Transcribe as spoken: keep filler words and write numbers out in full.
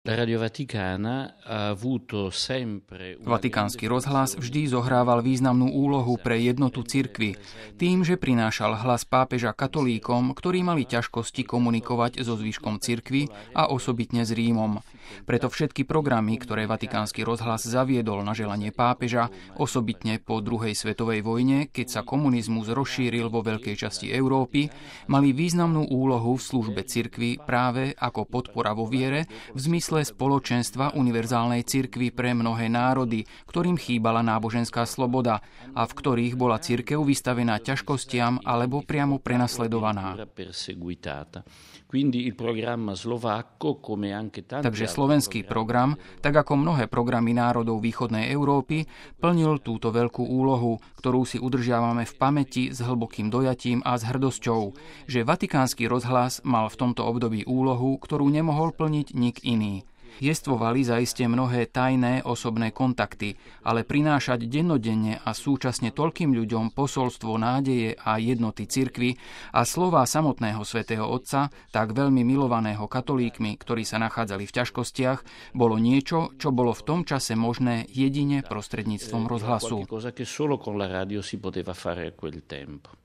Vatikánsky rozhlas vždy zohrával významnú úlohu pre jednotu cirkvi, tým, že prinášal hlas pápeža katolíkom, ktorí mali ťažkosti komunikovať so zvyškom cirkvi a osobitne s Rímom. Preto všetky programy, ktoré Vatikánsky rozhlas zaviedol na želanie pápeža, osobitne po druhej svetovej vojne, keď sa komunizmus rozšíril vo veľkej časti Európy, mali významnú úlohu v službe cirkvi práve ako podpora vo viere v zmysle spoločenstva univerzálnej cirkvi pre mnohé národy, ktorým chýbala náboženská sloboda a v ktorých bola cirkev vystavená ťažkostiam alebo priamo prenasledovaná. Takže slovenský program, tak ako mnohé programy národov východnej Európy, plnil túto veľkú úlohu, ktorú si udržiavame v pamäti s hlbokým dojatím a s hrdosťou, že Vatikánsky rozhlas mal v tomto období úlohu, ktorú nemohol plniť nik iný. Jestvovali zaiste mnohé tajné osobné kontakty, ale prinášať dennodenne a súčasne toľkým ľuďom posolstvo nádeje a jednoty cirkvi a slová samotného svätého Otca, tak veľmi milovaného katolíkmi, ktorí sa nachádzali v ťažkostiach, bolo niečo, čo bolo v tom čase možné jedine prostredníctvom rozhlasu.